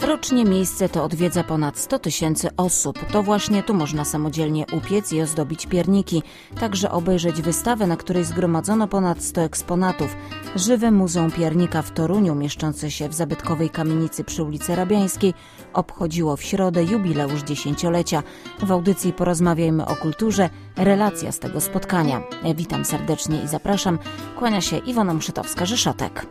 Rocznie miejsce to odwiedza ponad 100 000 osób. To właśnie tu można samodzielnie upiec i ozdobić pierniki, także obejrzeć wystawę, na której zgromadzono ponad 100 eksponatów. Żywe Muzeum Piernika w Toruniu, mieszczące się w zabytkowej kamienicy przy ulicy Rabiańskiej, obchodziło w środę jubileusz 10-lecia. W audycji Porozmawiajmy o kulturze, relacja z tego spotkania. Witam serdecznie i zapraszam. Kłania się Iwona Mszytowska-Rzeszotek.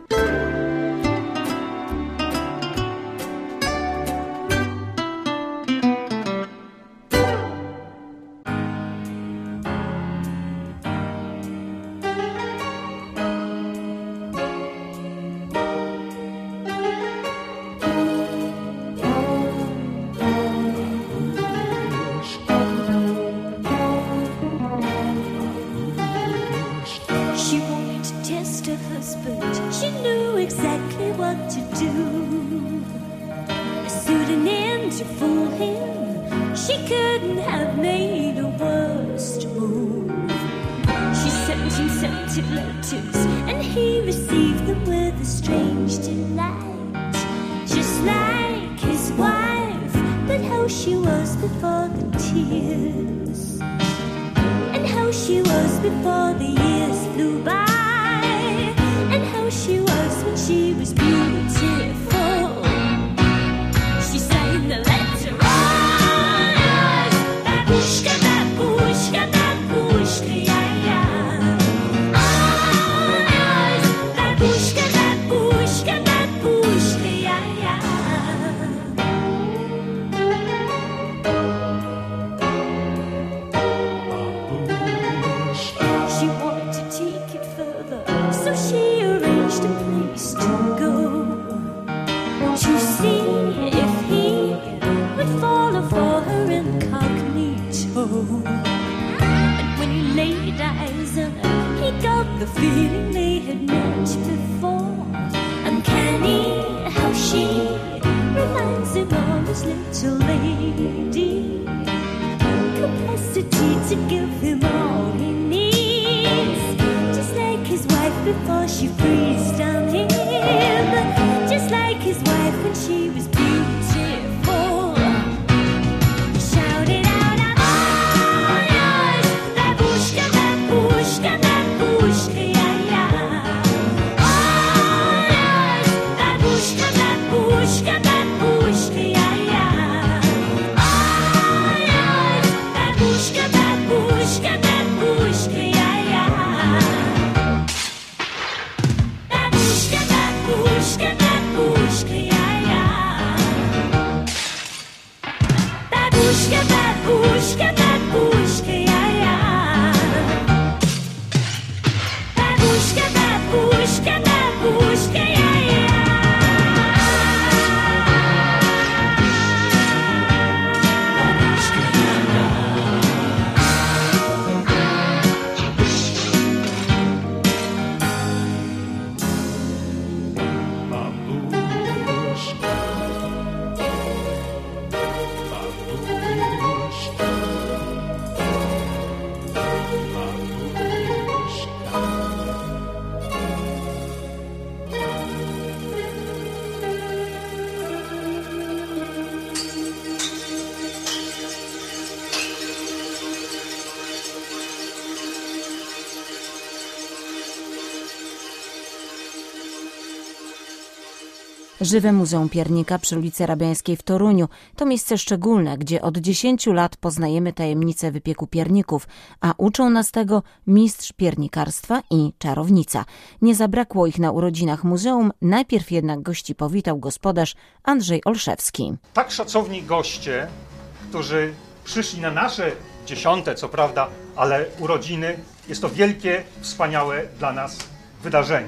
Żywe Muzeum Piernika przy ulicy Rabiańskiej w Toruniu to miejsce szczególne, gdzie od 10 lat poznajemy tajemnicę wypieku pierników, a uczą nas tego mistrz piernikarstwa i czarownica. Nie zabrakło ich na urodzinach muzeum, najpierw jednak gości powitał gospodarz Andrzej Olszewski. Tak szacowni goście, którzy przyszli na nasze 10., co prawda, ale urodziny, jest to wielkie, wspaniałe dla nas wydarzenie.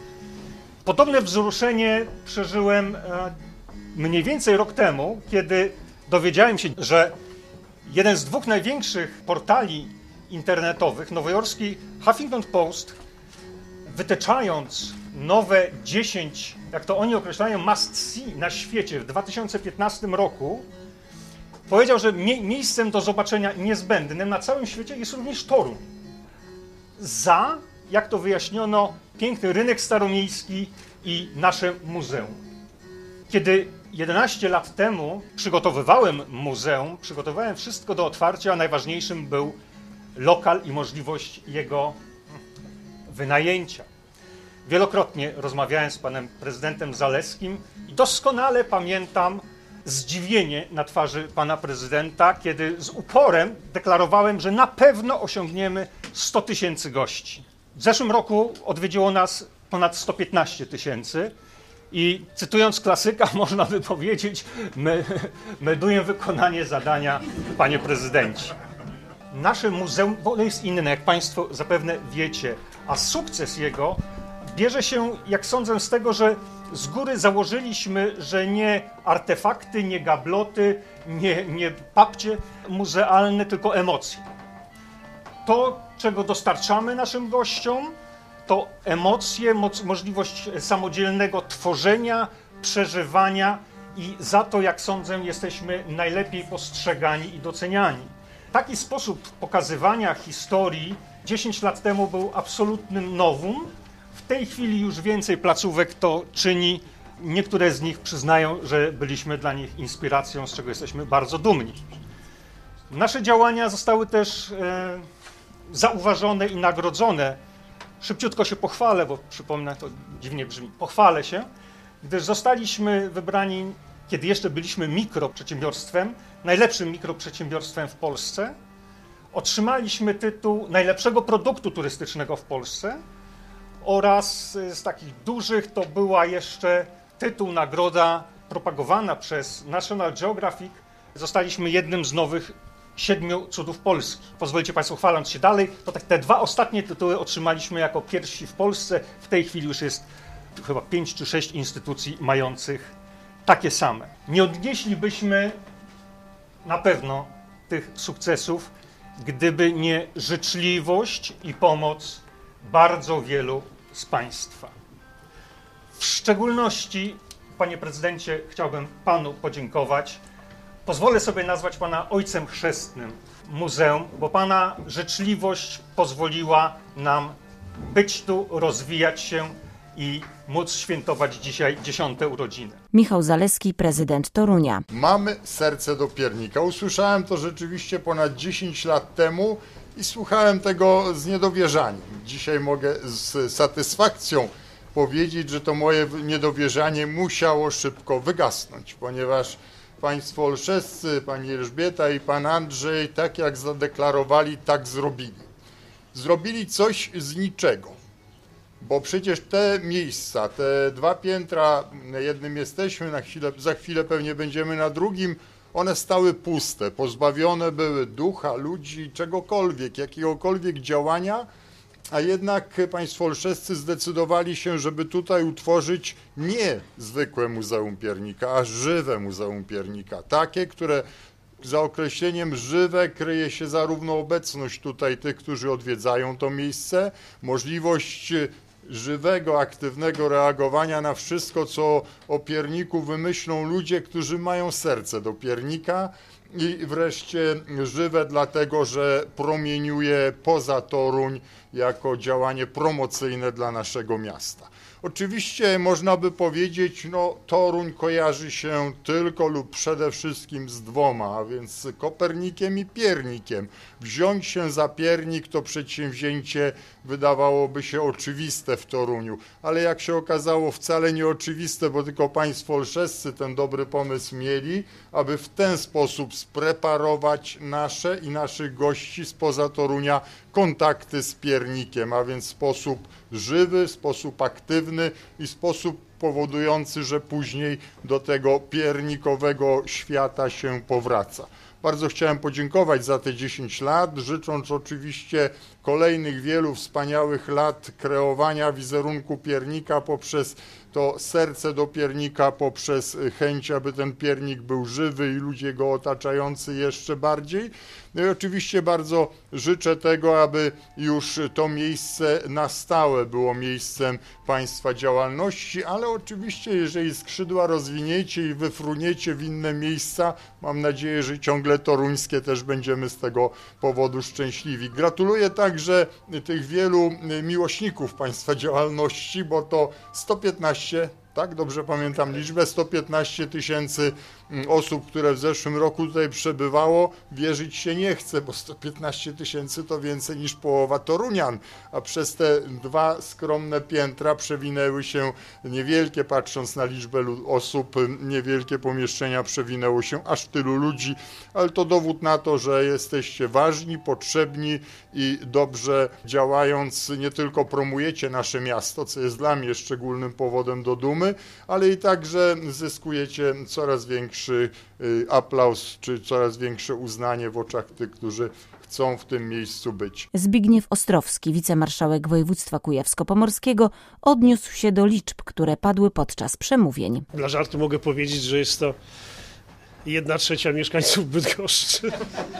Podobne wzruszenie przeżyłem mniej więcej rok temu, kiedy dowiedziałem się, że jeden z 2 największych portali internetowych, nowojorski Huffington Post, wytyczając nowe 10, jak to oni określają, must see na świecie w 2015 roku, powiedział, że miejscem do zobaczenia niezbędnym na całym świecie jest również Toruń. Jak to wyjaśniono, piękny rynek staromiejski i nasze muzeum. Kiedy 11 lat temu przygotowywałem muzeum, przygotowałem wszystko do otwarcia, a najważniejszym był lokal i możliwość jego wynajęcia. Wielokrotnie rozmawiałem z panem prezydentem Zalewskim i doskonale pamiętam zdziwienie na twarzy pana prezydenta, kiedy z uporem deklarowałem, że na pewno osiągniemy 100 000 gości. W zeszłym roku odwiedziło nas ponad 115 000 i cytując klasyka, można by powiedzieć, melduję wykonanie zadania, panie prezydencie. Nasze muzeum jest inne, jak państwo zapewne wiecie, a sukces jego bierze się, jak sądzę, z tego, że z góry założyliśmy, że nie artefakty, nie gabloty, nie papcie muzealne, tylko emocje. To, czego dostarczamy naszym gościom, to emocje, możliwość samodzielnego tworzenia, przeżywania i za to, jak sądzę, jesteśmy najlepiej postrzegani i doceniani. Taki sposób pokazywania historii 10 lat temu był absolutnym novum. W tej chwili już więcej placówek to czyni. Niektóre z nich przyznają, że byliśmy dla nich inspiracją, z czego jesteśmy bardzo dumni. Nasze działania zostały też zauważone i nagrodzone. Szybciutko się pochwalę, bo przypomnę, to dziwnie brzmi. Pochwalę się, gdyż zostaliśmy wybrani, kiedy jeszcze byliśmy mikroprzedsiębiorstwem, najlepszym mikroprzedsiębiorstwem w Polsce. Otrzymaliśmy tytuł najlepszego produktu turystycznego w Polsce oraz z takich dużych to była jeszcze tytuł, nagroda propagowana przez National Geographic. Zostaliśmy jednym z nowych 7 cudów Polski. Pozwolicie państwo, chwaląc się dalej, to tak te 2 ostatnie tytuły otrzymaliśmy jako pierwsi w Polsce. W tej chwili już jest chyba 5 czy 6 instytucji mających takie same. Nie odnieślibyśmy na pewno tych sukcesów, gdyby nie życzliwość i pomoc bardzo wielu z państwa. W szczególności, panie prezydencie, chciałbym panu podziękować. Pozwolę sobie nazwać pana ojcem chrzestnym muzeum, bo pana życzliwość pozwoliła nam być tu, rozwijać się i móc świętować dzisiaj 10. urodziny. Michał Zaleski, prezydent Torunia. Mamy serce do piernika. Usłyszałem to rzeczywiście ponad 10 lat temu i słuchałem tego z niedowierzaniem. Dzisiaj mogę z satysfakcją powiedzieć, że to moje niedowierzanie musiało szybko wygasnąć, ponieważ państwo olszewscy, pani Elżbieta i pan Andrzej, tak jak zadeklarowali, tak zrobili. Zrobili coś z niczego, bo przecież te miejsca, te 2 piętra, na jednym jesteśmy, za chwilę pewnie będziemy na drugim, one stały puste, pozbawione były ducha, ludzi, czegokolwiek, jakiegokolwiek działania, a jednak państwo olszewscy zdecydowali się, żeby tutaj utworzyć nie zwykłe Muzeum Piernika, a żywe Muzeum Piernika. Takie, które za określeniem żywe kryje się zarówno obecność tutaj tych, którzy odwiedzają to miejsce, możliwość żywego, aktywnego reagowania na wszystko, co o pierniku wymyślą ludzie, którzy mają serce do piernika, i wreszcie żywe dlatego, że promieniuje poza Toruń jako działanie promocyjne dla naszego miasta. Oczywiście można by powiedzieć, no Toruń kojarzy się tylko lub przede wszystkim z 2, a więc Kopernikiem i piernikiem. Wziąć się za piernik to przedsięwzięcie wydawałoby się oczywiste w Toruniu, ale jak się okazało wcale nie oczywiste, bo tylko państwo olszewscy ten dobry pomysł mieli, aby w ten sposób spreparować nasze i naszych gości spoza Torunia kontakty z piernikiem, a więc w sposób żywy, w sposób aktywny i sposób powodujący, że później do tego piernikowego świata się powraca. Bardzo chciałem podziękować za te 10 lat, życząc oczywiście kolejnych wielu wspaniałych lat kreowania wizerunku piernika poprzez to serce do piernika, poprzez chęć, aby ten piernik był żywy i ludzie go otaczający jeszcze bardziej. No i oczywiście bardzo życzę tego, aby już to miejsce na stałe było miejscem państwa działalności, ale oczywiście jeżeli skrzydła rozwiniecie i wyfruniecie w inne miejsca, mam nadzieję, że ciągle toruńskie też będziemy z tego powodu szczęśliwi. Gratuluję także tych wielu miłośników państwa działalności, bo to 115 tak dobrze pamiętam liczbę, 115 000 osób, które w zeszłym roku tutaj przebywało, wierzyć się nie chce, bo 115 000 to więcej niż połowa torunian, a przez te 2 skromne piętra przewinęły się niewielkie, patrząc na liczbę osób, niewielkie pomieszczenia, przewinęło się aż tylu ludzi, ale to dowód na to, że jesteście ważni, potrzebni i dobrze działając, nie tylko promujecie nasze miasto, co jest dla mnie szczególnym powodem do dumy, ale i także zyskujecie coraz większy aplauz, czy coraz większe uznanie w oczach tych, którzy chcą w tym miejscu być. Zbigniew Ostrowski, wicemarszałek województwa kujawsko-pomorskiego, odniósł się do liczb, które padły podczas przemówień. Dla żartu mogę powiedzieć, że jest to 1/3 mieszkańców Bydgoszczy.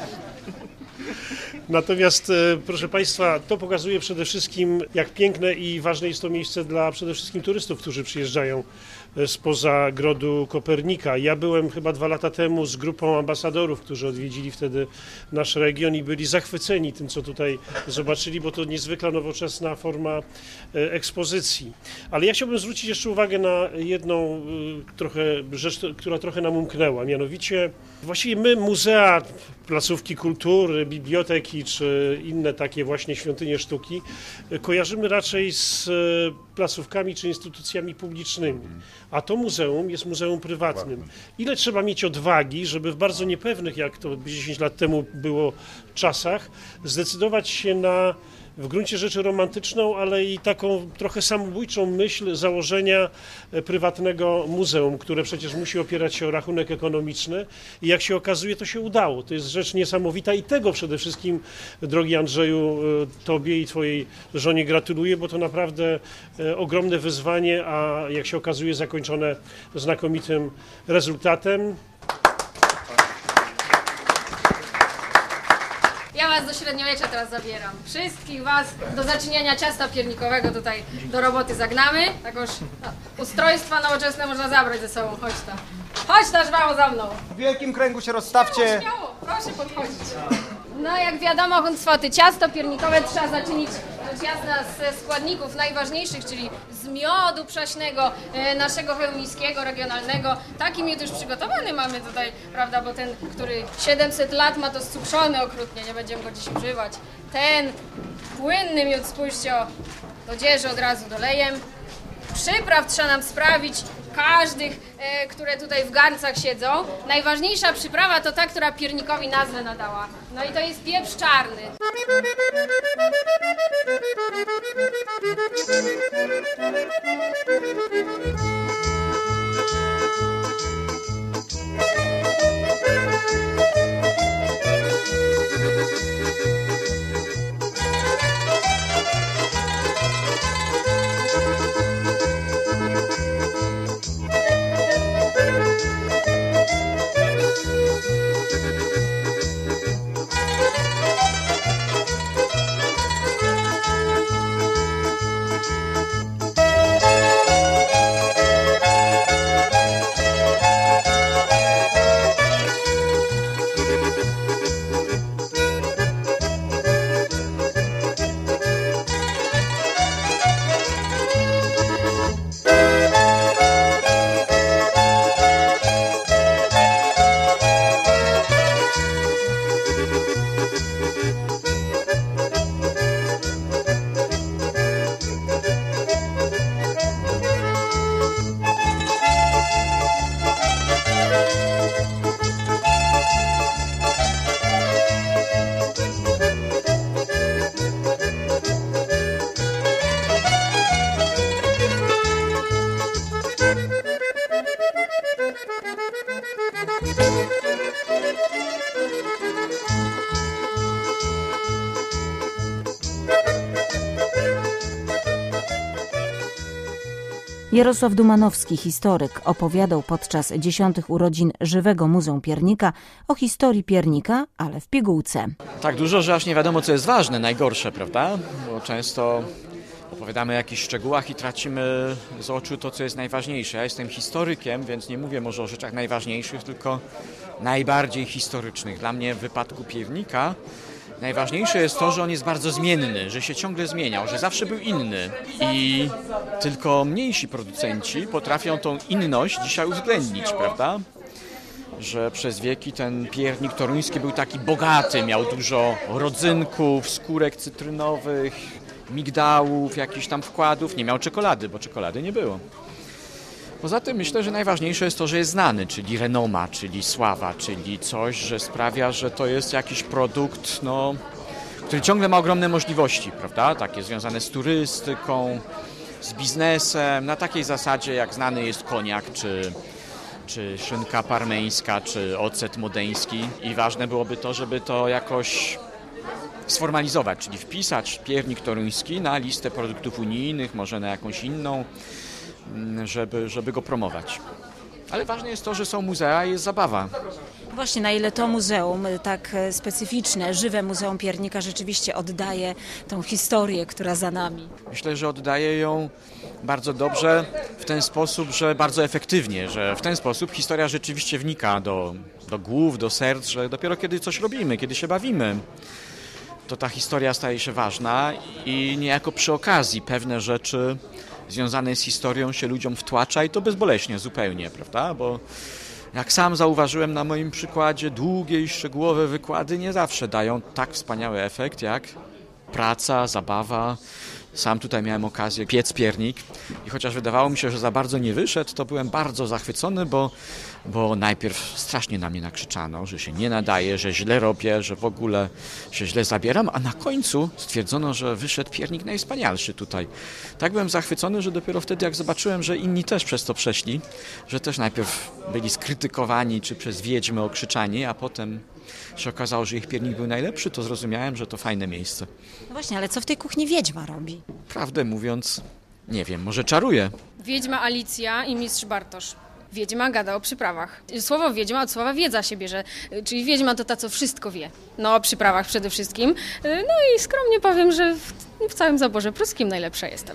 Natomiast, proszę Państwa, to pokazuje przede wszystkim, jak piękne i ważne jest to miejsce dla przede wszystkim turystów, którzy przyjeżdżają spoza Grodu Kopernika. Ja byłem chyba 2 lata temu z grupą ambasadorów, którzy odwiedzili wtedy nasz region i byli zachwyceni tym, co tutaj zobaczyli, bo to niezwykle nowoczesna forma ekspozycji. Ale ja chciałbym zwrócić jeszcze uwagę na jedną rzecz, która trochę nam umknęła, mianowicie właściwie my muzea, placówki kultury, biblioteki czy inne takie właśnie świątynie sztuki kojarzymy raczej z placówkami czy instytucjami publicznymi, a to muzeum jest muzeum prywatnym. Ile trzeba mieć odwagi, żeby w bardzo niepewnych, jak to 10 lat temu było, czasach, zdecydować się na w gruncie rzeczy romantyczną, ale i taką trochę samobójczą myśl założenia prywatnego muzeum, które przecież musi opierać się o rachunek ekonomiczny i jak się okazuje, to się udało. To jest rzecz niesamowita i tego przede wszystkim, drogi Andrzeju, Tobie i Twojej żonie gratuluję, bo to naprawdę ogromne wyzwanie, a jak się okazuje zakończone znakomitym rezultatem. Ja was do średniowiecza teraz zabieram. Wszystkich was do zaczyniania ciasta piernikowego tutaj do roboty zagnamy. Takoż ustrojstwa nowoczesne można zabrać ze sobą. Chodź tam. Chodź ta żwało za mną. W wielkim kręgu się rozstawcie. Śmiało, proszę podchodzić. No jak wiadomo, huncwoty, ciasto piernikowe trzeba zaczynić rzecz jasna ze składników najważniejszych, czyli z miodu przaśnego naszego chełmińskiego, regionalnego. Taki miód już przygotowany mamy tutaj, prawda, bo ten, który 700 lat ma, to scukrzony okrutnie, nie będziemy go dziś używać. Ten płynny miód, spójrzcie, do dzieży od razu dolejem. Przypraw trzeba nam sprawić, każdych, które tutaj w garncach siedzą. Najważniejsza przyprawa to ta, która piernikowi nazwę nadała. No i to jest pieprz czarny. Jarosław Dumanowski, historyk, opowiadał podczas 10. urodzin Żywego Muzeum Piernika o historii piernika, ale w pigułce. Tak dużo, że aż nie wiadomo, co jest ważne, najgorsze, prawda? Bo często opowiadamy o jakichś szczegółach i tracimy z oczu to, co jest najważniejsze. Ja jestem historykiem, więc nie mówię może o rzeczach najważniejszych, tylko najbardziej historycznych. Dla mnie w wypadku piernika Najważniejsze jest to, że on jest bardzo zmienny, że się ciągle zmieniał, że zawsze był inny i tylko mniejsi producenci potrafią tą inność dzisiaj uwzględnić, prawda? Że przez wieki ten piernik toruński był taki bogaty, miał dużo rodzynków, skórek cytrynowych, migdałów, jakichś tam wkładów, nie miał czekolady, bo czekolady nie było. Poza tym myślę, że najważniejsze jest to, że jest znany, czyli renoma, czyli sława, czyli coś, że sprawia, że to jest jakiś produkt, który ciągle ma ogromne możliwości, prawda? Takie związane z turystyką, z biznesem, na takiej zasadzie jak znany jest koniak, czy szynka parmeńska, czy ocet modeński. I ważne byłoby to, żeby to jakoś sformalizować, czyli wpisać piernik toruński na listę produktów unijnych, może na jakąś inną, żeby go promować. Ale ważne jest to, że są muzea i jest zabawa. Właśnie, na ile to muzeum tak specyficzne, żywe Muzeum Piernika rzeczywiście oddaje tą historię, która za nami? Myślę, że oddaje ją bardzo dobrze w ten sposób, że bardzo efektywnie, że w ten sposób historia rzeczywiście wnika do głów, do serc, że dopiero kiedy coś robimy, kiedy się bawimy, to ta historia staje się ważna i niejako przy okazji pewne rzeczy związane z historią się ludziom wtłacza i to bezboleśnie zupełnie, prawda? Bo jak sam zauważyłem na moim przykładzie, długie i szczegółowe wykłady nie zawsze dają tak wspaniały efekt jak praca, zabawa. Sam tutaj miałem okazję piec piernik i chociaż wydawało mi się, że za bardzo nie wyszedł, to byłem bardzo zachwycony, bo najpierw strasznie na mnie nakrzyczano, że się nie nadaje, że źle robię, że w ogóle się źle zabieram, a na końcu stwierdzono, że wyszedł piernik najwspanialszy tutaj. Tak byłem zachwycony, że dopiero wtedy jak zobaczyłem, że inni też przez to przeszli, że też najpierw byli skrytykowani czy przez wiedźmy okrzyczani, a potem się okazało, że ich piernik był najlepszy, to zrozumiałem, że to fajne miejsce. No właśnie, ale co w tej kuchni wiedźma robi? Prawdę mówiąc, nie wiem, może czaruje. Wiedźma Alicja i mistrz Bartosz. Wiedźma gada o przyprawach. Słowo wiedźma od słowa wiedza się bierze, czyli wiedźma to ta, co wszystko wie. No o przyprawach przede wszystkim. No i skromnie powiem, że w całym zaborze pruskim najlepsza jestem.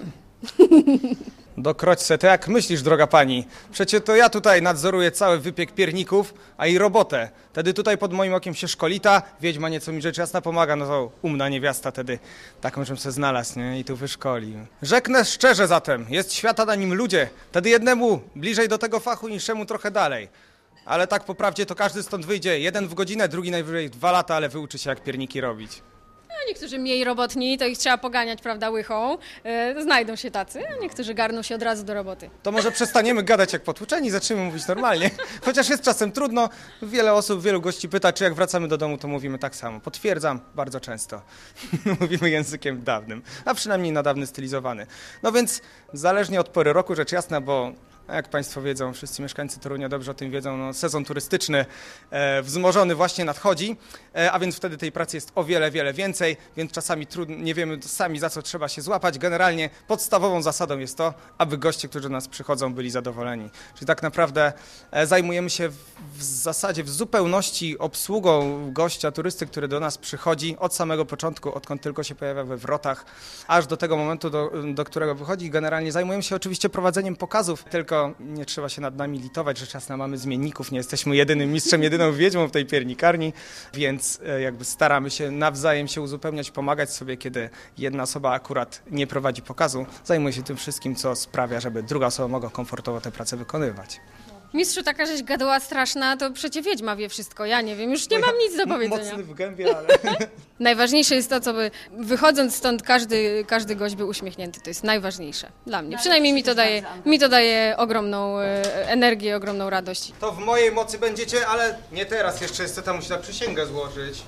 Dokroć se, to jak myślisz, droga pani? Przecie to ja tutaj nadzoruję cały wypiek pierników, a i robotę. Wtedy tutaj pod moim okiem się szkolita, wiedźma nieco mi rzecz jasna pomaga, no to umna niewiasta wtedy taką, żebym se znalazł, nie? I tu wyszkolił. Rzeknę szczerze zatem, jest świata na nim ludzie, wtedy jednemu bliżej do tego fachu, niższemu trochę dalej. Ale tak po prawdzie to każdy stąd wyjdzie, jeden w godzinę, drugi najwyżej 2 lata, ale wyuczy się jak pierniki robić. A niektórzy mniej robotni, to ich trzeba poganiać, prawda, łychą. Znajdą się tacy, a niektórzy garną się od razu do roboty. To może przestaniemy gadać jak potłuczeni, zaczniemy mówić normalnie. Chociaż jest czasem trudno. Wiele osób, wielu gości pyta, czy jak wracamy do domu, to mówimy tak samo. Potwierdzam, bardzo często. Mówimy językiem dawnym, a przynajmniej na dawny stylizowany. No więc zależnie od pory roku, rzecz jasna, bo jak Państwo wiedzą, wszyscy mieszkańcy Torunia dobrze o tym wiedzą, no, sezon turystyczny wzmożony właśnie nadchodzi, a więc wtedy tej pracy jest o wiele, wiele więcej, więc czasami nie wiemy sami, za co trzeba się złapać. Generalnie podstawową zasadą jest to, aby goście, którzy do nas przychodzą, byli zadowoleni. Czyli tak naprawdę zajmujemy się w zasadzie w zupełności obsługą gościa, turysty, który do nas przychodzi od samego początku, odkąd tylko się pojawia we wrotach, aż do tego momentu, do którego wychodzi. Generalnie zajmujemy się oczywiście prowadzeniem pokazów, tylko nie trzeba się nad nami litować, że czasem mamy zmienników, nie jesteśmy jedynym mistrzem, jedyną wiedźmą w tej piernikarni, więc jakby staramy się nawzajem się uzupełniać, pomagać sobie, kiedy jedna osoba akurat nie prowadzi pokazu, zajmuje się tym wszystkim, co sprawia, żeby druga osoba mogła komfortowo tę pracę wykonywać. Mistrzu, taka rzecz gadoła straszna, to przecie wiedźma wie wszystko, ja nie wiem, już nie mam nic do powiedzenia. Mocny w gębie, ale... Najważniejsze jest to, co by wychodząc stąd każdy gość był uśmiechnięty, to jest najważniejsze dla mnie. Przynajmniej mi to daje ogromną energię, ogromną radość. To w mojej mocy będziecie, ale nie teraz, jeszcze jest tam musi na przysięgę złożyć.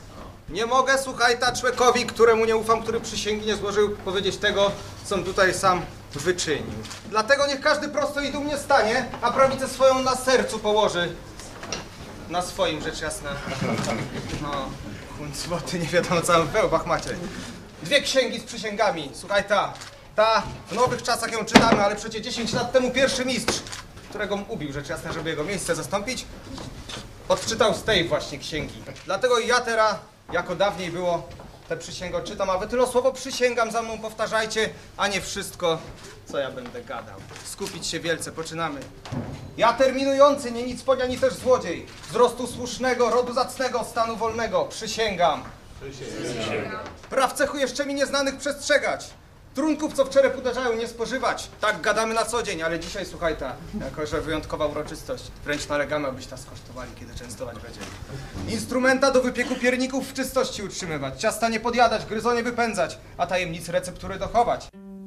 Nie mogę, słuchaj, człowiekowi, któremu nie ufam, który przysięgi nie złożył, powiedzieć tego, co tutaj sam wyczynił. Dlatego niech każdy prosto i dumnie stanie, a prawicę swoją na sercu położy. Na swoim, rzecz jasna. No, złoty, nie wiadomo co w wełbach macie. 2 księgi z przysięgami. Słuchaj, ta, w nowych czasach ją czytamy, ale przecież 10 lat temu pierwszy mistrz, którego ubił, rzecz jasna, żeby jego miejsce zastąpić, odczytał z tej właśnie księgi. Dlatego ja teraz, jako dawniej było, tę przysięgę odczytam, a wy tyle słowo przysięgam za mną powtarzajcie, a nie wszystko, co ja będę gadał. Skupić się wielce, poczynamy. Ja terminujący, nie nic ponia, ani też złodziej, wzrostu słusznego, rodu zacnego, stanu wolnego, przysięgam, Praw cechu jeszcze mi nieznanych przestrzegać. Trunków, co w czerep uderzają, nie spożywać. Tak gadamy na co dzień, ale dzisiaj, słuchaj ta, jako że wyjątkowa uroczystość. Wręcz nalegamy, abyś ta skosztowali, kiedy częstować będziemy. Instrumenta do wypieku pierników w czystości utrzymywać. Ciasta nie podjadać, gryzonie wypędzać, a tajemnic receptury dochować.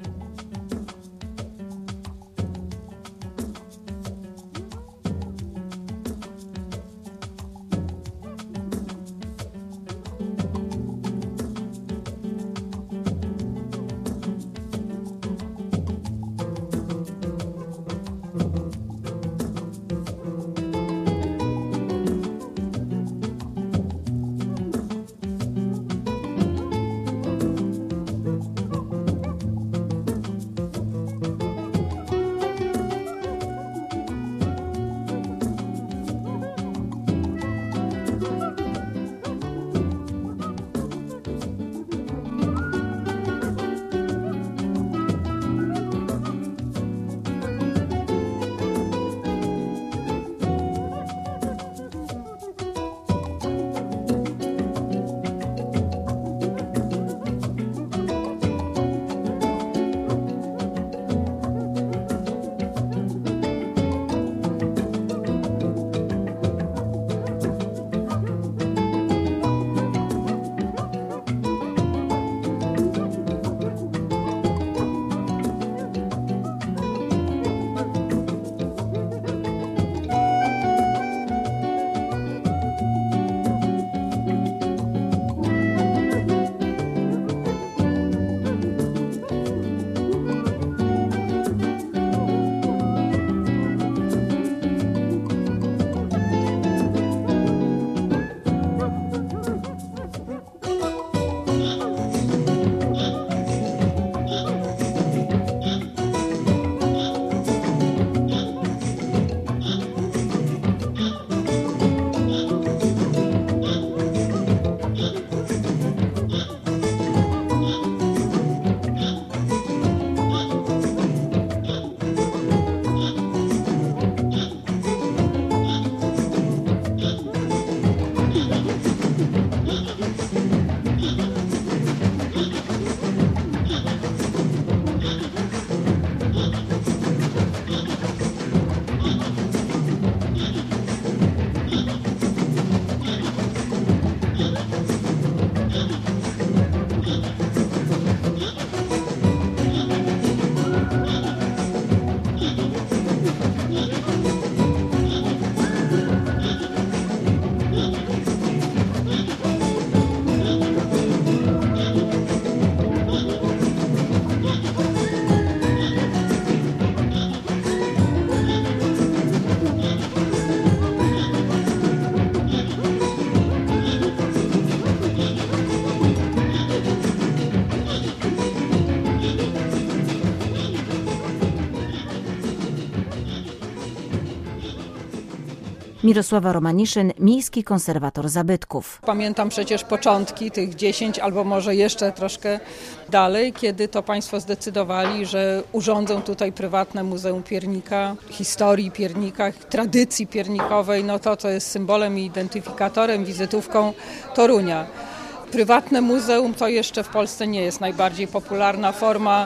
Mirosława Romaniszyn, miejski konserwator zabytków. Pamiętam przecież początki tych 10 albo może jeszcze troszkę dalej, kiedy to państwo zdecydowali, że urządzą tutaj prywatne Muzeum Piernika, historii piernika, tradycji piernikowej. No to jest symbolem i identyfikatorem, wizytówką Torunia. Prywatne muzeum to jeszcze w Polsce nie jest najbardziej popularna forma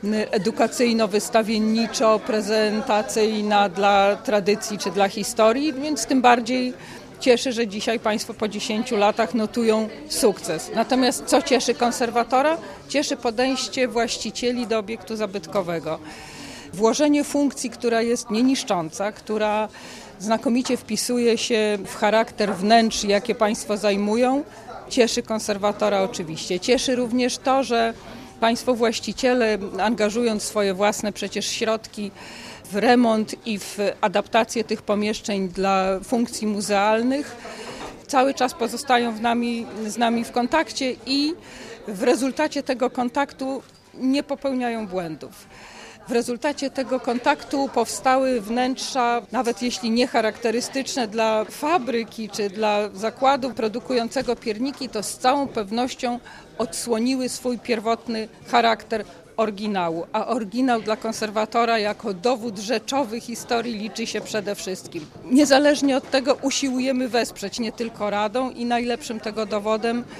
edukacyjno-wystawienniczo-prezentacyjna dla tradycji czy dla historii, więc tym bardziej cieszy, że dzisiaj państwo po 10 latach notują sukces. Natomiast co cieszy konserwatora? Cieszy podejście właścicieli do obiektu zabytkowego. Włożenie funkcji, która jest nieniszcząca, która znakomicie wpisuje się w charakter wnętrz, jakie państwo zajmują, cieszy konserwatora oczywiście. Cieszy również to, że państwo właściciele, angażując swoje własne przecież środki w remont i w adaptację tych pomieszczeń dla funkcji muzealnych, cały czas pozostają z nami w kontakcie i w rezultacie tego kontaktu nie popełniają błędów. W rezultacie tego kontaktu powstały wnętrza, nawet jeśli nie charakterystyczne dla fabryki czy dla zakładu produkującego pierniki, to z całą pewnością odsłoniły swój pierwotny charakter oryginału. A oryginał dla konserwatora jako dowód rzeczowy historii liczy się przede wszystkim. Niezależnie od tego usiłujemy wesprzeć nie tylko radą i najlepszym tego dowodem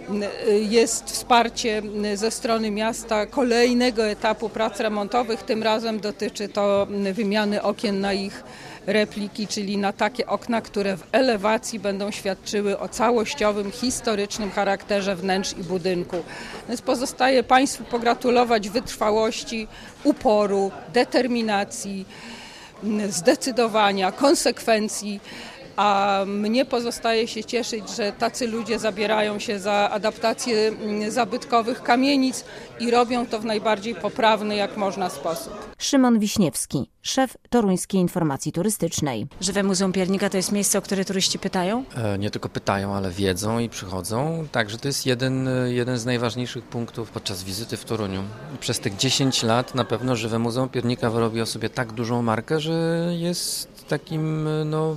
jest wsparcie ze strony miasta kolejnego etapu prac remontowych. Tym razem dotyczy to wymiany okien na ich repliki, czyli na takie okna, które w elewacji będą świadczyły o całościowym, historycznym charakterze wnętrz i budynku. Więc pozostaje Państwu pogratulować wytrwałości, uporu, determinacji, zdecydowania, konsekwencji, a mnie pozostaje się cieszyć, że tacy ludzie zabierają się za adaptację zabytkowych kamienic i robią to w najbardziej poprawny jak można sposób. Szymon Wiśniewski, szef Toruńskiej Informacji Turystycznej. Żywe Muzeum Piernika to jest miejsce, o które turyści pytają? Nie tylko pytają, ale wiedzą i przychodzą. Także to jest jeden z najważniejszych punktów podczas wizyty w Toruniu. Przez tych 10 lat na pewno Żywe Muzeum Piernika wyrobiło sobie tak dużą markę, że jest takim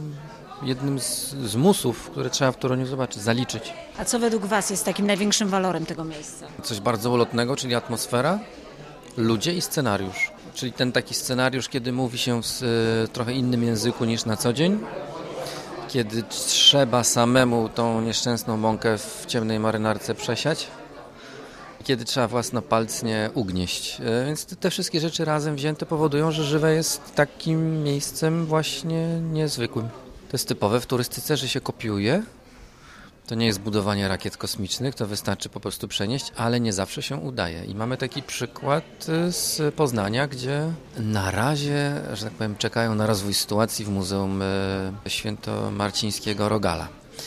jednym z musów, które trzeba w Toruniu zobaczyć, zaliczyć. A co według Was jest takim największym walorem tego miejsca? Coś bardzo ulotnego, czyli atmosfera, ludzie i scenariusz. Czyli ten taki scenariusz, kiedy mówi się w trochę innym języku niż na co dzień, kiedy trzeba samemu tą nieszczęsną mąkę w ciemnej marynarce przesiać, kiedy trzeba własnopalcnie ugnieść. Więc te wszystkie rzeczy razem wzięte powodują, że Żywe jest takim miejscem właśnie niezwykłym. To jest typowe w turystyce, że się kopiuje. To nie jest budowanie rakiet kosmicznych, to wystarczy po prostu przenieść, ale nie zawsze się udaje. I mamy taki przykład z Poznania, gdzie na razie, że tak powiem, czekają na rozwój sytuacji w Muzeum Świętomarcińskiego Rogala.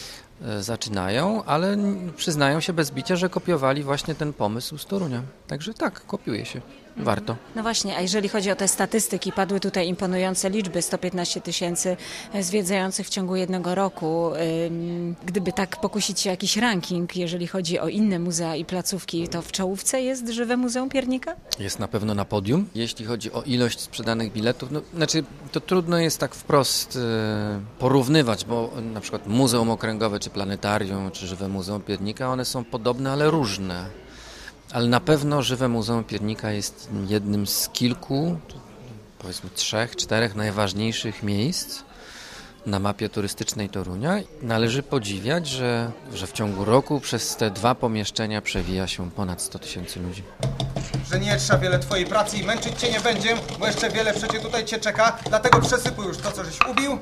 Zaczynają, ale przyznają się bez bicia, że kopiowali właśnie ten pomysł z Torunia. Także tak, kopiuje się. Warto. No właśnie, a jeżeli chodzi o te statystyki, padły tutaj imponujące liczby, 115 000 zwiedzających w ciągu jednego roku. Gdyby tak pokusić się jakiś ranking, jeżeli chodzi o inne muzea i placówki, to w czołówce jest Żywe Muzeum Piernika? Jest na pewno na podium. Jeśli chodzi o ilość sprzedanych biletów, to trudno jest tak wprost porównywać, bo na przykład Muzeum Okręgowe, czy Planetarium, czy Żywe Muzeum Piernika, one są podobne, ale różne. Ale na pewno Żywe Muzeum Piernika jest jednym z kilku, powiedzmy 3-4 najważniejszych miejsc na mapie turystycznej Torunia. Należy podziwiać, że w ciągu roku przez te 2 pomieszczenia przewija się ponad 100 000 ludzi. Że nie trza wiele twojej pracy i męczyć cię nie będzie, bo jeszcze wiele przecie tutaj cię czeka, dlatego przesypuj już to, co żeś ubił.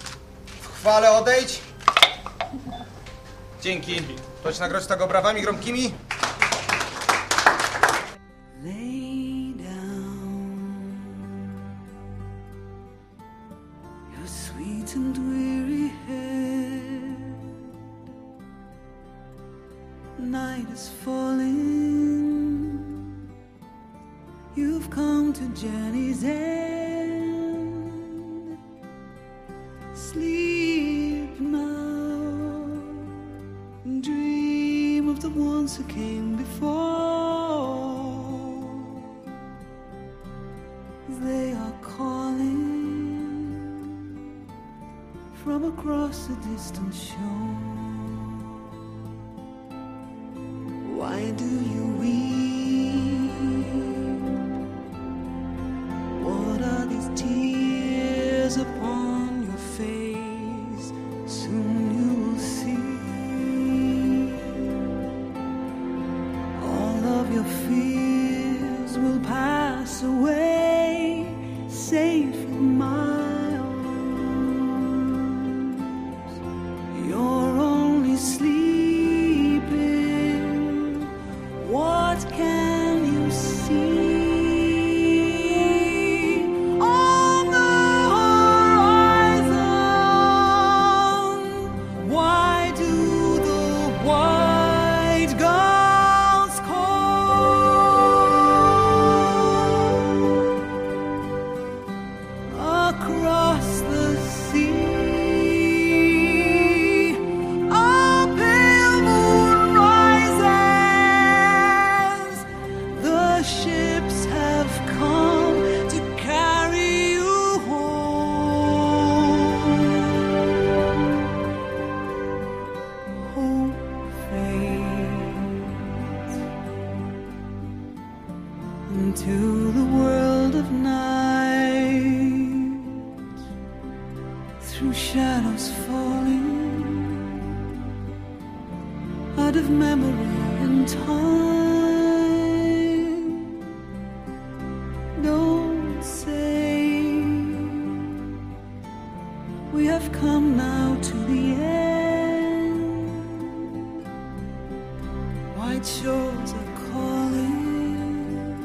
W chwale odejdź. Dzięki. Chodź nagroć tego brawami gromkimi. Lay down your sweet and weary head. Night is falling. You've come to journey's end. Sleep now. Dream of the ones who came before. They are calling from across the distant shore. Why do you weep? What are these tears upon your face? Soon you will see all of your fears will pass away. Safe in my arms, you're only sleeping. What can you see on the horizon? Why do the white gulls across the sea, a pale moon rises. The ships have come to carry you home. Hope fades into the world of night. Through shadows falling, a flood of memory and time. Don't say we have come now to the end. White shores are calling,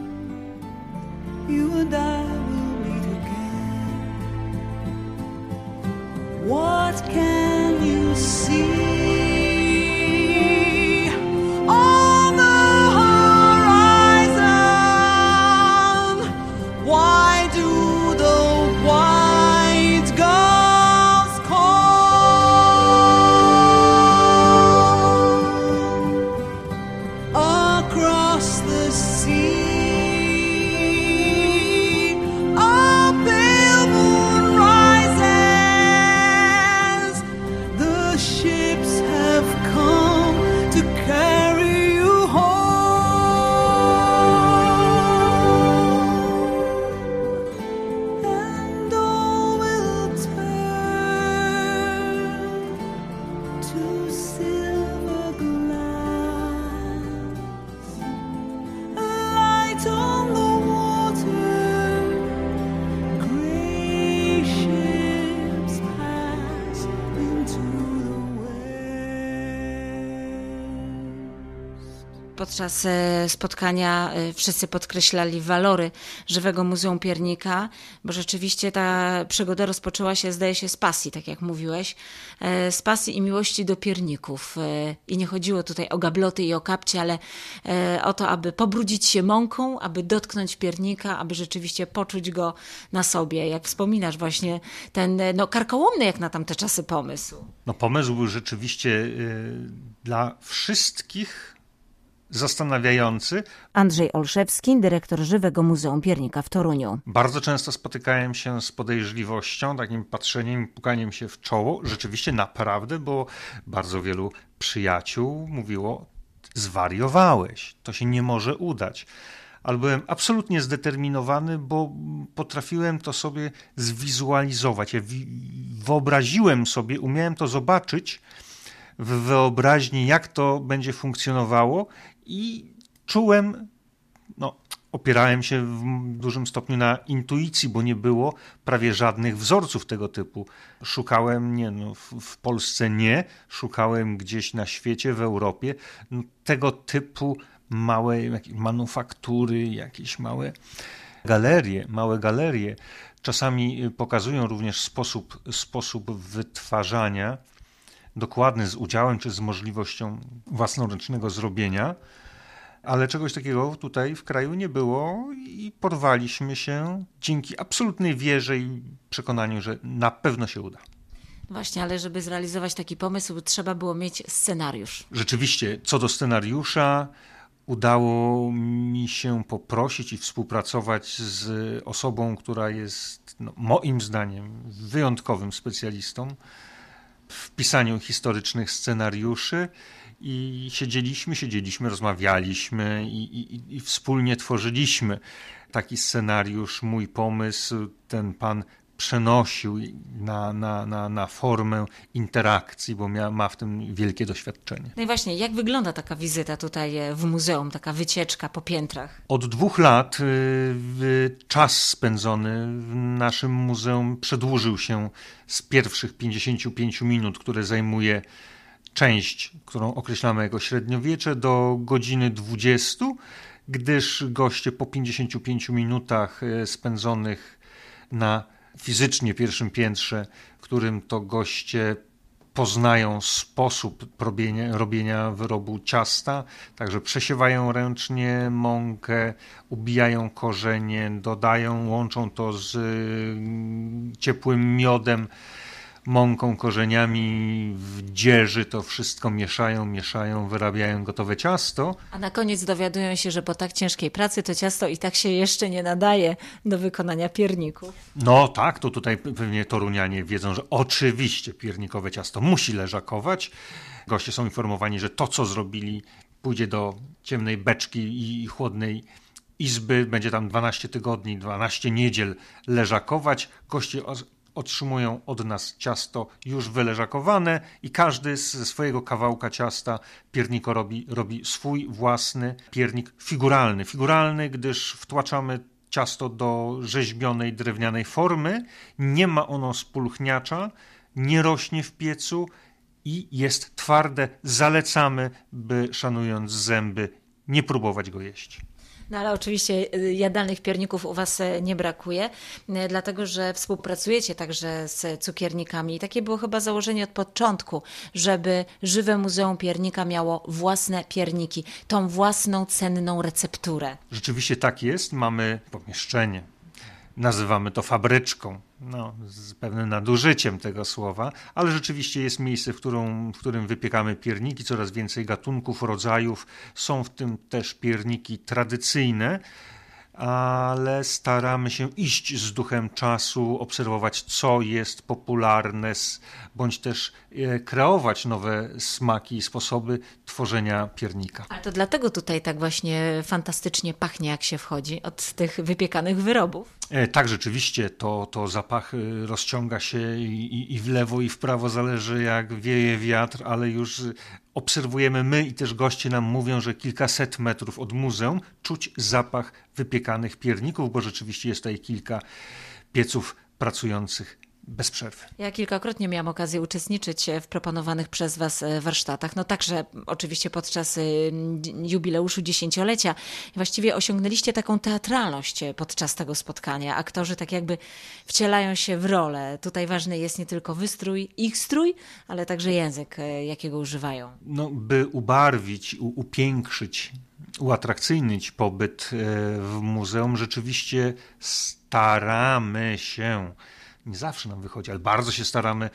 you and I will meet again. What can you see on the horizon? Why do the white gulls call across the sea? A pale moon rises. The ships have come to carry you home, and all will turn to silver glass. Light on the water, gray ships pass into the west. Podczas spotkania wszyscy podkreślali walory Żywego Muzeum Piernika, bo rzeczywiście ta przygoda rozpoczęła się, zdaje się, z pasji, tak jak mówiłeś, z pasji i miłości do pierników. I nie chodziło tutaj o gabloty i o kapcie, ale o to, aby pobrudzić się mąką, aby dotknąć piernika, aby rzeczywiście poczuć go na sobie. Jak wspominasz właśnie ten karkołomny jak na tamte czasy pomysł. No, pomysł był rzeczywiście dla wszystkich zastanawiający. Andrzej Olszewski, dyrektor Żywego Muzeum Piernika w Toruniu. Bardzo często spotykałem się z podejrzliwością, takim patrzeniem, pukaniem się w czoło. Rzeczywiście naprawdę, bo bardzo wielu przyjaciół mówiło: zwariowałeś, to się nie może udać. Ale byłem absolutnie zdeterminowany, bo potrafiłem to sobie zwizualizować. Ja wyobraziłem sobie, umiałem to zobaczyć w wyobraźni, jak to będzie funkcjonowało, i czułem, opierałem się w dużym stopniu na intuicji, bo nie było prawie żadnych wzorców tego typu. Szukałem, w Polsce nie, szukałem gdzieś na świecie, w Europie, tego typu małe manufaktury, jakieś małe galerie. Czasami pokazują również sposób wytwarzania, dokładny, z udziałem czy z możliwością własnoręcznego zrobienia, ale czegoś takiego tutaj w kraju nie było i porwaliśmy się dzięki absolutnej wierze i przekonaniu, że na pewno się uda. Właśnie, ale żeby zrealizować taki pomysł, trzeba było mieć scenariusz. Rzeczywiście, co do scenariusza, udało mi się poprosić i współpracować z osobą, która jest moim zdaniem wyjątkowym specjalistą w pisaniu historycznych scenariuszy, i siedzieliśmy, rozmawialiśmy i wspólnie tworzyliśmy taki scenariusz. Mój pomysł ten pan przenosił na formę interakcji, bo ma w tym wielkie doświadczenie. No i właśnie, jak wygląda taka wizyta tutaj w muzeum, taka wycieczka po piętrach? Od 2 lat czas spędzony w naszym muzeum przedłużył się z pierwszych 55 minut, które zajmuje część, którą określamy jako średniowiecze, do godziny 20, gdyż goście po 55 minutach spędzonych na fizycznie pierwszym piętrze, w którym to goście poznają sposób robienia wyrobu ciasta, także przesiewają ręcznie mąkę, ubijają korzenie, dodają, łączą to z ciepłym miodem, mąką, korzeniami w dzieży, to wszystko mieszają, wyrabiają gotowe ciasto. A na koniec dowiadują się, że po tak ciężkiej pracy to ciasto i tak się jeszcze nie nadaje do wykonania pierników. No tak, to tutaj pewnie torunianie wiedzą, że oczywiście piernikowe ciasto musi leżakować. Goście są informowani, że to, co zrobili, pójdzie do ciemnej beczki i chłodnej izby, będzie tam 12 tygodni, 12 niedziel leżakować. Goście otrzymują od nas ciasto już wyleżakowane i każdy ze swojego kawałka ciasta pierniko robi swój własny piernik figuralny. Figuralny, gdyż wtłaczamy ciasto do rzeźbionej drewnianej formy, nie ma ono spulchniacza, nie rośnie w piecu i jest twarde. Zalecamy, by szanując zęby, nie próbować go jeść. No ale oczywiście jadalnych pierników u Was nie brakuje, dlatego że współpracujecie także z cukiernikami. I takie było chyba założenie od początku, żeby Żywe Muzeum Piernika miało własne pierniki, tą własną cenną recepturę. Rzeczywiście tak jest. Mamy pomieszczenie. Nazywamy to fabryczką, z pewnym nadużyciem tego słowa, ale rzeczywiście jest miejsce, w którym wypiekamy pierniki, coraz więcej gatunków, rodzajów. Są w tym też pierniki tradycyjne, ale staramy się iść z duchem czasu, obserwować, co jest popularne, bądź też kreować nowe smaki i sposoby tworzenia piernika. Ale to dlatego tutaj tak właśnie fantastycznie pachnie, jak się wchodzi, od tych wypiekanych wyrobów. Tak, rzeczywiście, to zapach rozciąga się i w lewo, i w prawo, zależy jak wieje wiatr, ale już obserwujemy my i też goście nam mówią, że kilkaset metrów od muzeum czuć zapach wypiekanych pierników, bo rzeczywiście jest tutaj kilka pieców pracujących bez przerwy. Ja kilkakrotnie miałam okazję uczestniczyć w proponowanych przez Was warsztatach, także oczywiście podczas jubileuszu 10-lecia. Właściwie osiągnęliście taką teatralność podczas tego spotkania. Aktorzy tak jakby wcielają się w rolę. Tutaj ważny jest nie tylko wystrój, ich strój, ale także język, jakiego używają. By ubarwić, upiększyć, uatrakcyjnić pobyt w muzeum, rzeczywiście staramy się, nie zawsze nam wychodzi, ale bardzo się staramy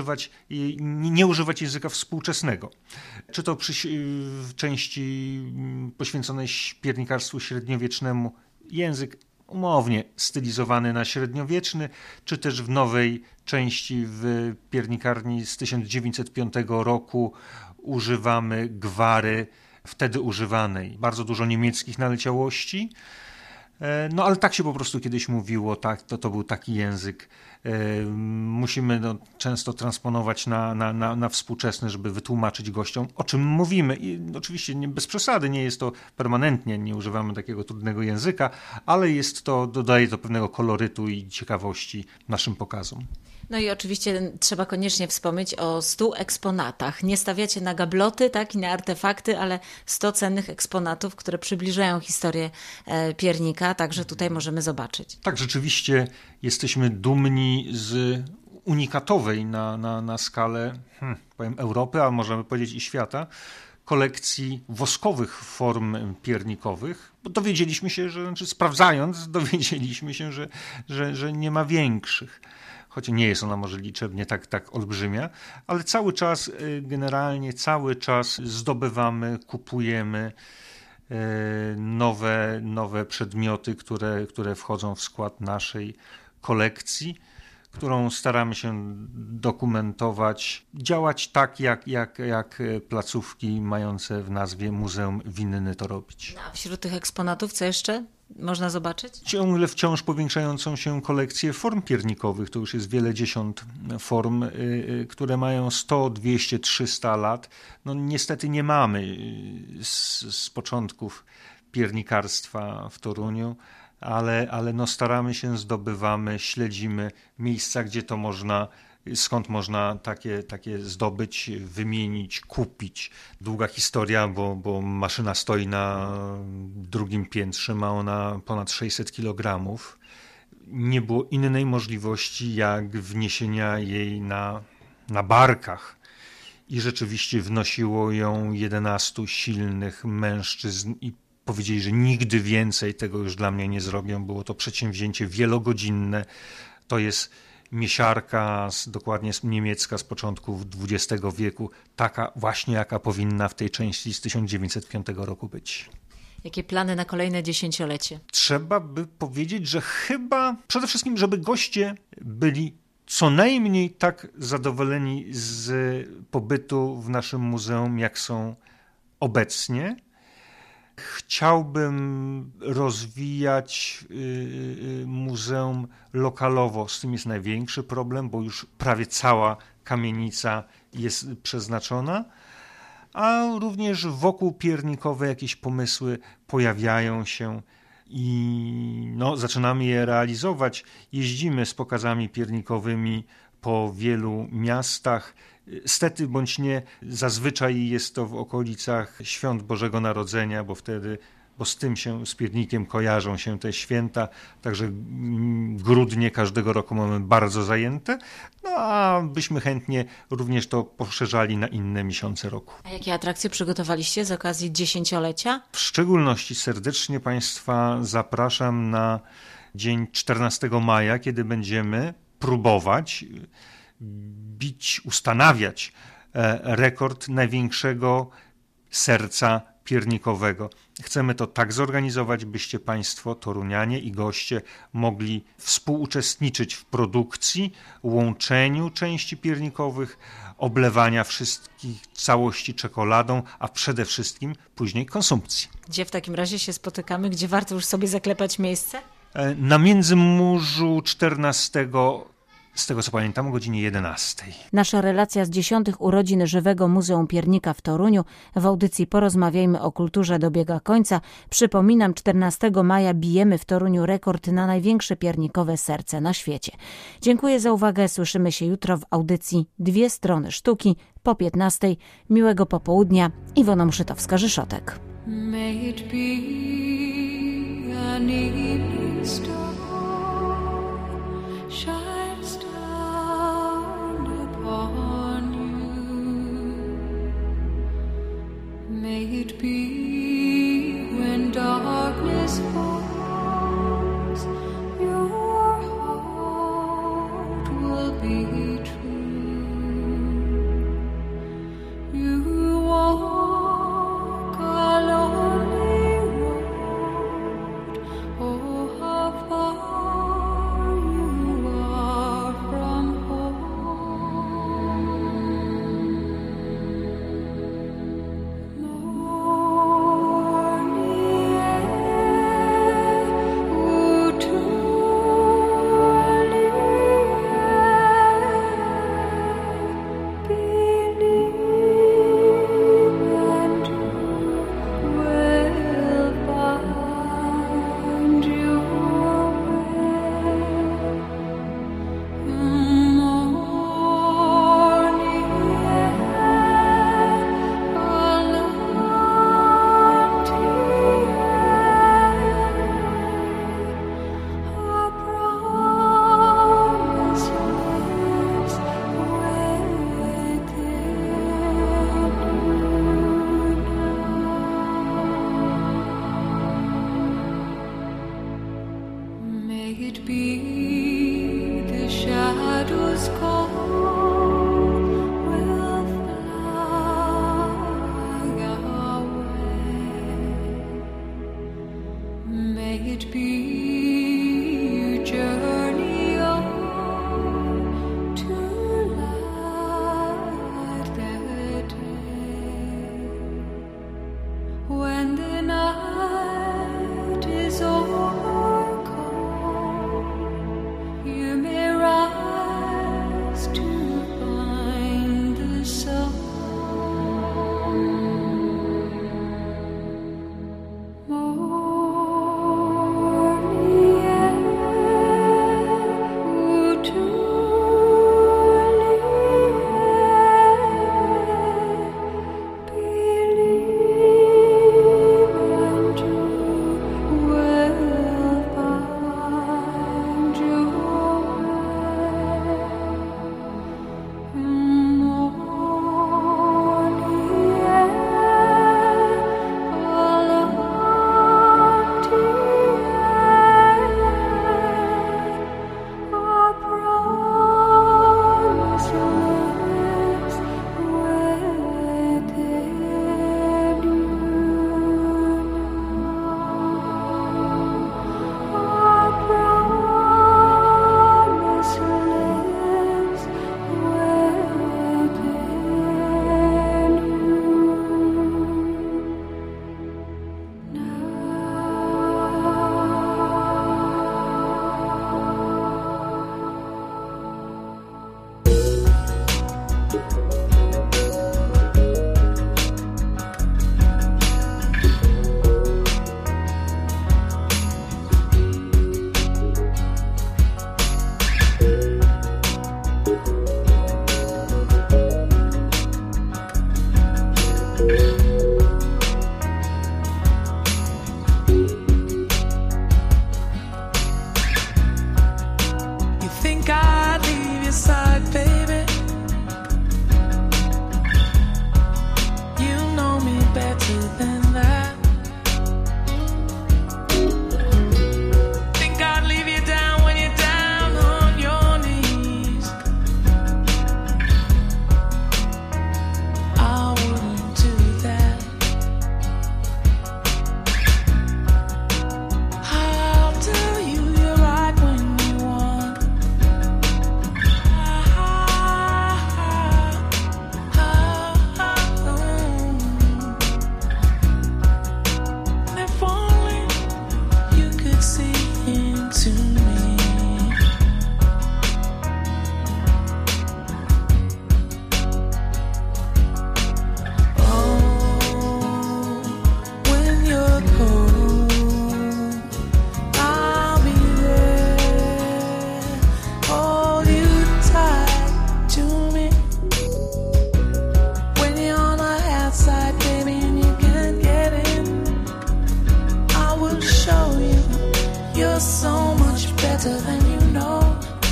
nie używać języka współczesnego. Czy to w części poświęconej piernikarstwu średniowiecznemu, język umownie stylizowany na średniowieczny, czy też w nowej części w piernikarni z 1905 roku używamy gwary wtedy używanej. Bardzo dużo niemieckich naleciałości, ale tak się po prostu kiedyś mówiło, tak, to był taki język. Musimy często transponować na współczesny, żeby wytłumaczyć gościom, o czym mówimy. I oczywiście bez przesady, nie jest to permanentnie, nie używamy takiego trudnego języka, ale dodaje to pewnego kolorytu i ciekawości naszym pokazom. No i oczywiście trzeba koniecznie wspomnieć o 100 eksponatach. Nie stawiacie na gabloty, i na artefakty, ale 100 cennych eksponatów, które przybliżają historię piernika, także tutaj możemy zobaczyć. Tak, rzeczywiście jesteśmy dumni z unikatowej na skalę Europy, a możemy powiedzieć i świata, kolekcji woskowych form piernikowych, bo dowiedzieliśmy się, sprawdzając, dowiedzieliśmy się, że nie ma większych. Choć nie jest ona może liczebnie tak olbrzymia, ale generalnie cały czas zdobywamy, kupujemy nowe przedmioty, które wchodzą w skład naszej kolekcji, którą staramy się dokumentować, działać tak, jak placówki mające w nazwie Muzeum winny to robić. A wśród tych eksponatów co jeszcze można zobaczyć? Ciągle wciąż powiększającą się kolekcję form piernikowych. To już jest wiele dziesiąt form, które mają 100, 200, 300 lat. Niestety nie mamy z początków piernikarstwa w Toruniu, ale staramy się, zdobywamy, śledzimy miejsca, gdzie to można, skąd można takie zdobyć, wymienić, kupić. Długa historia, bo maszyna stoi na drugim piętrze, ma ona ponad 600 kg. Nie było innej możliwości, jak wniesienia jej na barkach. I rzeczywiście wnosiło ją 11 silnych mężczyzn i powiedzieli, że nigdy więcej tego już dla mnie nie zrobią. Było to przedsięwzięcie wielogodzinne. To jest miesiarka, dokładnie niemiecka z początku XX wieku, taka właśnie jaka powinna w tej części z 1905 roku być. Jakie plany na kolejne 10-lecie? Trzeba by powiedzieć, że chyba przede wszystkim, żeby goście byli co najmniej tak zadowoleni z pobytu w naszym muzeum, jak są obecnie. Chciałbym rozwijać muzeum lokalowo. Z tym jest największy problem, bo już prawie cała kamienica jest przeznaczona, a również wokół piernikowe jakieś pomysły pojawiają się i zaczynamy je realizować. Jeździmy z pokazami piernikowymi po wielu miastach. Stety bądź nie, zazwyczaj jest to w okolicach świąt Bożego Narodzenia, bo z piernikiem kojarzą się te święta, także grudnie każdego roku mamy bardzo zajęte, a byśmy chętnie również to poszerzali na inne miesiące roku. A jakie atrakcje przygotowaliście z okazji 10-lecia? W szczególności serdecznie Państwa zapraszam na dzień 14 maja, kiedy będziemy próbować ustanawiać rekord największego serca piernikowego. Chcemy to tak zorganizować, byście Państwo, torunianie i goście, mogli współuczestniczyć w produkcji, łączeniu części piernikowych, oblewania wszystkich całości czekoladą, a przede wszystkim później konsumpcji. Gdzie w takim razie się spotykamy? Gdzie warto już sobie zaklepać miejsce? Na Międzymurzu 14, z tego co pamiętam, o godzinie 11. Nasza relacja z 10. urodzin Żywego Muzeum Piernika w Toruniu w audycji Porozmawiajmy o kulturze dobiega końca. Przypominam, 14 maja bijemy w Toruniu rekord na największe piernikowe serce na świecie. Dziękuję za uwagę. Słyszymy się jutro w audycji Dwie strony sztuki po 15. Miłego popołudnia. Iwona Muszytowska-Rzeszotek. May it be an evening star shines down upon you. May it be when darkness falls, your heart will be true. You walk a lonely road, oh how far you are from home. Morning air, oh truly believe and you will find your way. Morning air, our promise lives within you. May it be the shadows call will fly away. May it be you journey on to light the day. When the night is overcome, you may rise your side, baby. You know me better than that. Think I'd leave you down when you're down on your knees. I wouldn't do that. I'll tell you you're right when you want. And if only you could see into me. Oh, when you're cold, I'll be there. Hold you tight to me. When you're on the outside, baby, and you can't get in, I will show you you're so much better than you know.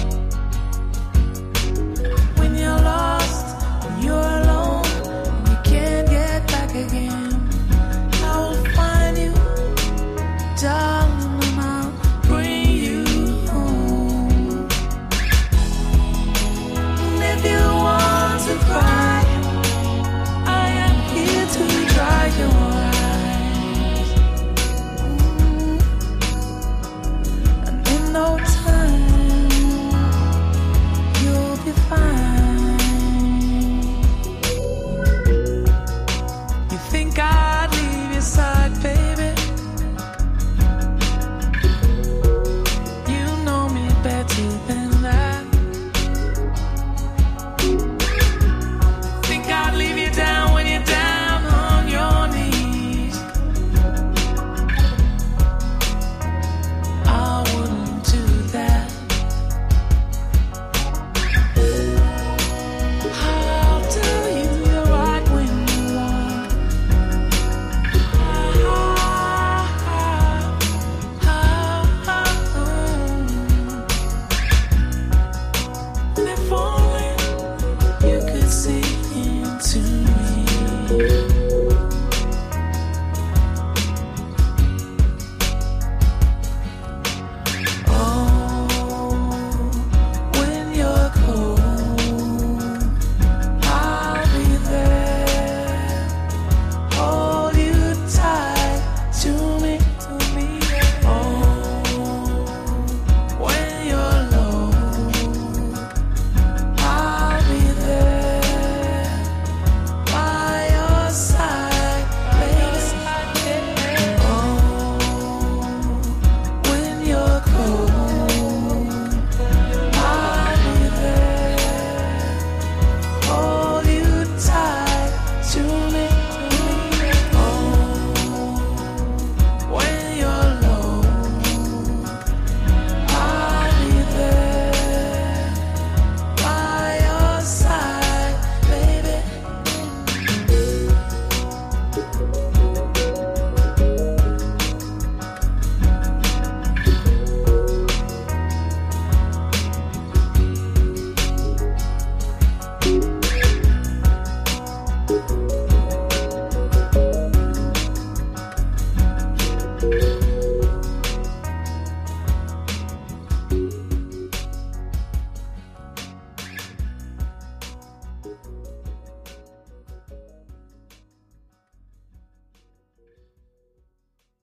When you're lost, when you're alone, and you can't get back again, I will find you, darling, and I'll bring you home. And if you want to cry, I am here to dry your eyes. And in no time, you'll be fine. You think I'd leave your side, baby? You know me better than that. Think I'd leave you down when you're down on your knees. I wouldn't do that. I'll tell you you're right when you want. And if only you could see into me. Oh, when you're cold, I'll be there. Hold you tight to me. Oh, when you're low, I'll be there by your side, baby. Oh, when you're cold, I'll be there. Hold you tight to me. Oh, when you're low, I'll be there by your side, baby.